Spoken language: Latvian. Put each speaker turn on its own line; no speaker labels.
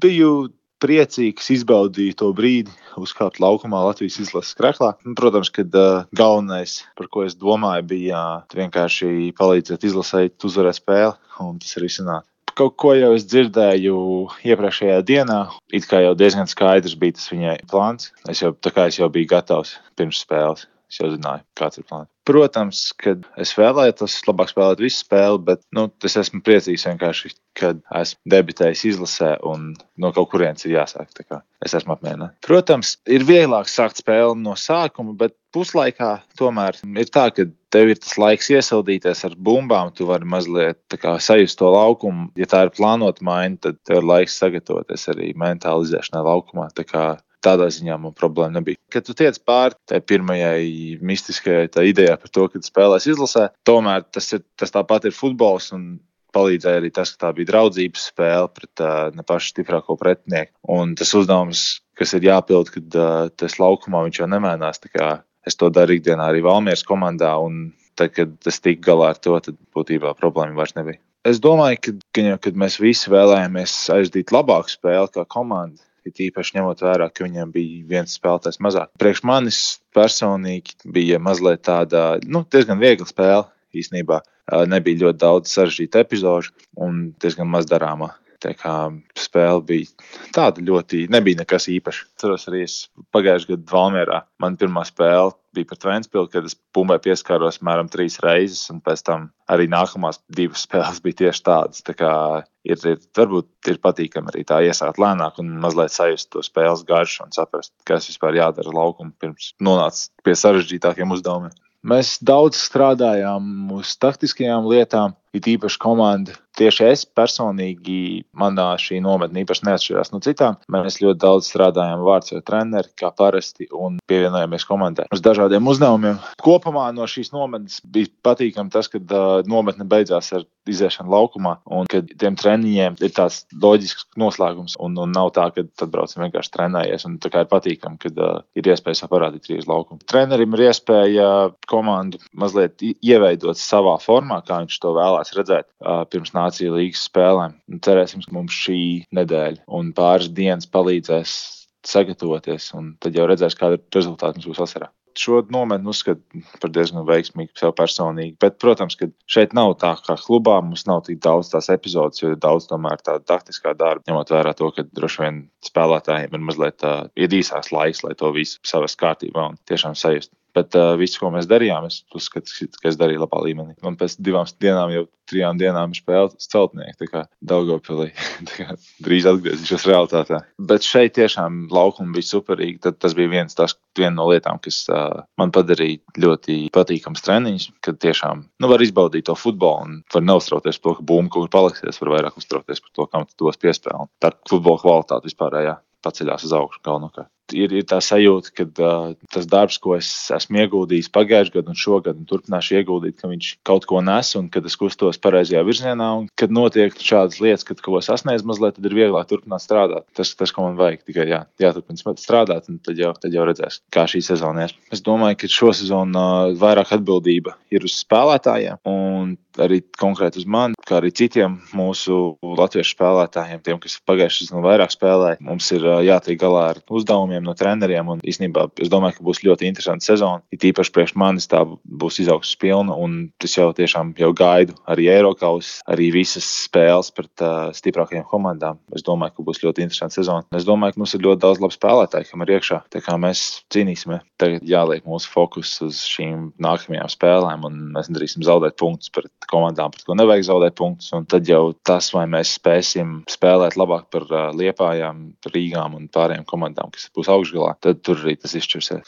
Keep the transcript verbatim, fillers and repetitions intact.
biju priecīgs, izbaudīju to brīdi, uzkāpt laukumā Latvijas izlases kreklā. Protams, kad uh, galvenais, par ko es domāju, bija uh, vienkārši palīdzēt izlasēt uzvarēt spēli, un tas arī sanāca. Kaut ko jau es dzirdēju iepriekšējā dienā, it kā jau diezgan skaidrs bija tas viņai plāns. Es jau, tā kā es jau biju gatavs pirms spēles. Es jau zināju, kāds ir plāns. Protams, kad es vēlētos labāk spēlēt visu spēli, bet nu, es esmu priecīgs vienkārši, kad esmu debitējis izlasē un no kaut kurienes ir jāsāk. Tā kā es esmu apmierināts. Protams, ir vieglāk sākt spēli no sākuma, bet puslaikā tomēr ir tā, ka tev ir tas laiks iesildīties ar bumbām, tu vari mazliet tā kā sajust to laukumu. Ja tā ir plānota maiņa, tad tev ir laiks sagatavoties arī mentāli iziešanai laukumā. Tā kā tādā ziņā man problēma nebija. Kad tu tiec pāri tai pirmajai mistiskajai tā idejā par to, kad spēlēs izlasē, tomēr tas, ir, tas tāpat ir futbols un palīdzēja arī tas, ka tā bija draudzības spēle pret uh, ne pašu stiprāko pretinieku. Un tas uzdevums, kas ir jāpild, kad uh, tas laukumā viņš jau nemainās. Tā kā es to daru ikdienā arī Valmieras komandā, un tad, kad es tiku galā ar to, tad būtībā problēma vairs nebija. Es domāju, ka, ka, kad mēs visi vēlējāmies aizdīt labāku spēli kā komanda, it īpaši ņemot vērā, ka viņam bija viens spēlētājs mazāk. Priekš manis personīgi bija mazliet tāda, nu, diezgan viegla spēle īstenībā. Nebija ļoti daudz sarežģītu epizožu un diezgan maz darāmā. Tā kā spēle bija tāda ļoti, nebija nekas īpašs. Ceros arī es pagājušajā gadā Valmierā. Man pirmā spēle bija pret Ventspili, kad es bumbai pieskāros mēram trīs reizes, un pēc tam arī nākamās divas spēles bija tieši tādas. Tā kā ir, ir, varbūt ir patīkami arī tā iesākt lēnāk un mazliet sajust to spēles garšu un saprast, kas vispār jādara laukumu pirms nonāc pie sarežģītākiem uzdevumiem. Mēs daudz strādājām uz taktiskajām lietām, it īpaši komanda. Tieši es personīgi, manā šī nometne īpaši neatšķirās no citām. Mēs ļoti daudz strādājām vārds vai treneri, kā parasti, un pievienojāmies komandai uz dažādiem uzdevumiem. Kopumā no šīs nometnes bija patīkami tas, ka uh, nometne beidzās ar iziešanu laukumā, un ka tiem treniņiem ir tāds loģisks noslēgums, un, un nav tā, ka tad braucam vienkārši trenējies, un tā kā ir patīkami, kad uh, ir iespēja parādīt arī uz laukumu. Trenerim ir iespēja komandu mazliet ieveidot savā formā, kā viņš to vēlās redzēt uh, pirms Nāciju līgas spēlēm. Cerēsim, ka mums šī nedēļa un pāris dienas palīdzēs sagatavoties, un tad jau redzēs, kāda rezultāta mums būs vasarā. Šo nometni uzskatu par diezgan veiksmīgu sev personīgi, bet, protams, ka šeit nav tā kā klubā, mums nav tik daudz tās epizodes, jo ir daudz tomēr tāda taktiskā darba, ņemot vērā to, ka droši vien spēlētājiem ir mazliet tā, ir īsāks laiks, lai to visu savas kārtībā un tiešām sajust. Bet uh, visu, ko mēs darījām, es uzskatu, ka es darīju labā līmenī. Un pēc divām dienām, jau trijām dienām ir spēle celtnieki, tā kā Daugavpilī, tā kā drīz atgriezīšos realitātē. Bet šeit tiešām laukumi bija superīgi. Tad tas bija viens, tas, viena no lietām, kas uh, man padarīja ļoti patīkams treniņš, kad tiešām nu, var izbaudīt to futbolu un var neuztrauties par to, ka bumba kaut kur paliksies, var vairāk uztrauties par to, kam tu dos piespēli. Tā futbola kvalitāte vispārējā paceļās uz augšu galvenokārt. Ir, ir tā sajūta, ka uh, tas darbs, ko es esmu ieguldījis pagājušajā gadā un šogad, un turpināšu ieguldīt, ka viņš kaut ko nes un kad es kustos pareizajā virzienā. Un kad notiek šādas lietas, kad kaut ko sasniedz mazliet, tad ir vieglāk turpināt strādāt. Tas, tas ko man vajag, tikai jā, jāturpina strādāt, un tad jau, tad jau redzēs, kā šī sezona ir. Es domāju, ka šo sezonu uh, vairāk atbildība ir uz spēlētājiem, un arī konkrēti uz mani, kā arī citiem mūsu latviešu spēlētājiem, tiem, kas pagājušajā sezonā vairāk spēlēja. Mums ir uh, jātiek galā ar uzdevumiem no treneriem, un īstenībā es domāju, ka būs ļoti interesanta sezona. It īpaši priekš manis tā būs izaugsmes pilna, un es jau tiešām jau gaidu arī Eirokausu, arī visas spēles pret uh, stiprākajām komandām. Es domāju, ka būs ļoti interesanta sezona. Es domāju, ka mums ir ļoti daudz labu spēlētāju, kam ir iekšā. Tā kā mēs cīnīsimies. Tagad jāliek mūsu fokus uz šīm nākamajām spēlēm, un mēs nedarīsim zaudēt punktus pret komandām, pret ko nevajag zaudēt punktus, un tad jau tas, vai mēs spēsim spēlēt labāk par uh, Liepājām, Rīgām un pārējām komandām, kas būs augšgalā, tad tur arī tas izšķirsies.